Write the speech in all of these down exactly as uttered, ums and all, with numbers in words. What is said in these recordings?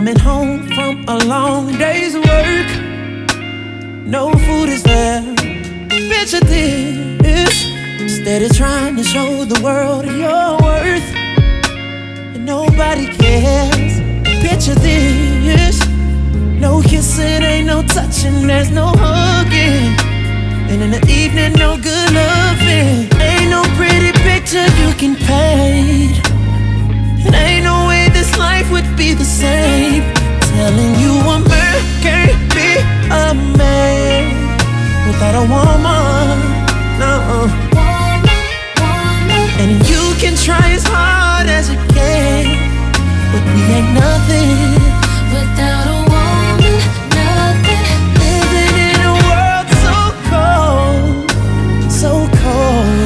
Coming home from a long day's work, no food is there. Picture this, steady trying to show the world your worth, and nobody cares. Picture this, no kissing, ain't no touching, there's no hugging, and in the evening, no good loving. Ain't no pretty picture you can paint, and ain't no way this life would be the same. Telling you a man can't be a man without a woman, no. And you can try as hard as you can, but we ain't nothing without a woman, nothing. Living in a world so cold, so cold.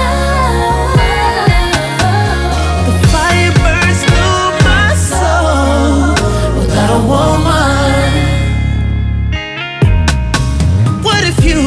The fire burns through my soul without a woman. What if you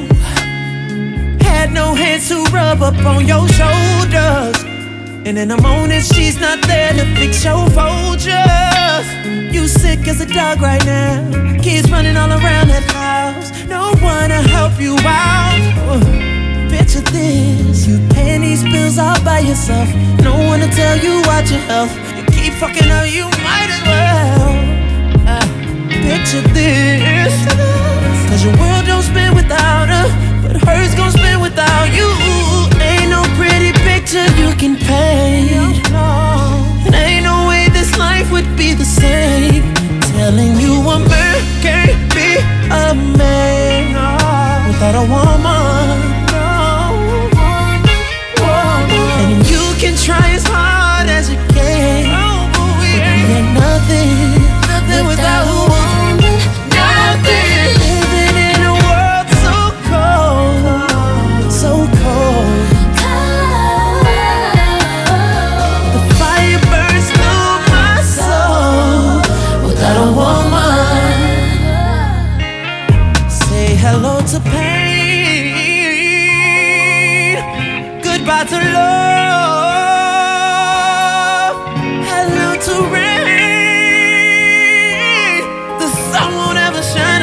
had no hands to rub up on your shoulders, and in the morning she's not there to fix your Folgers? You sick as a dog right now, kids running all around that house, no one to help you out. Uh, Picture this, you paying these bills all by yourself, no one to tell you about your health. You keep fucking up, you might as well. uh, Picture this, cause your world don't spin without her, but hers gon' spin without you. Ain't no pretty picture you can paint, and ain't no way this life would be the same. Telling you a man can't be a man without a woman, and you can try as hard as you can, but we ain't nothing, nothing without a woman, nothing. Living in a world so cold, so cold. The fire burns through my soul without a woman. Say hello to pain, goodbye to love, hello to rain. The sun won't ever shine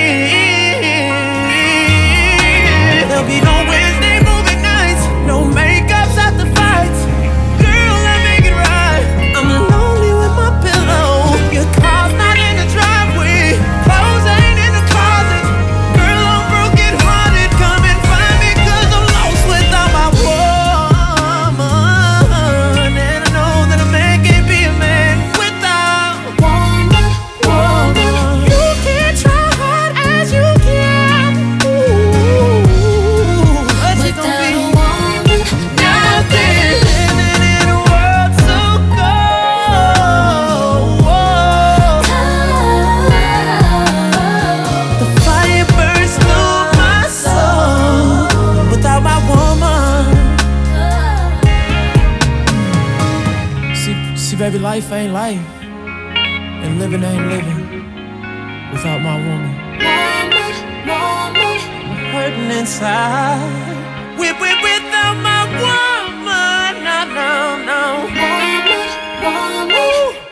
again. There'll be no Wednesday movie nights, no makeups after fights. Girl, let make it right. I'm lonely with my pillow. Your car's not in the driveway, clothes ain't in the closet. Girl, I'm broken hearted. Come and find me, cause I'm lost without my woman. And I know that a man can't be a man without Woman, woman. you. Can try hard as you can, ooh, but you gon' Without be a woman, nothing. Living in a world so cold. The fire burns through my soul without my woman. See, see, baby, life ain't life, and living ain't living without my woman. woman, woman. I'm hurting inside with, with, without my woman. No, no, no. Woman, woman. Ooh.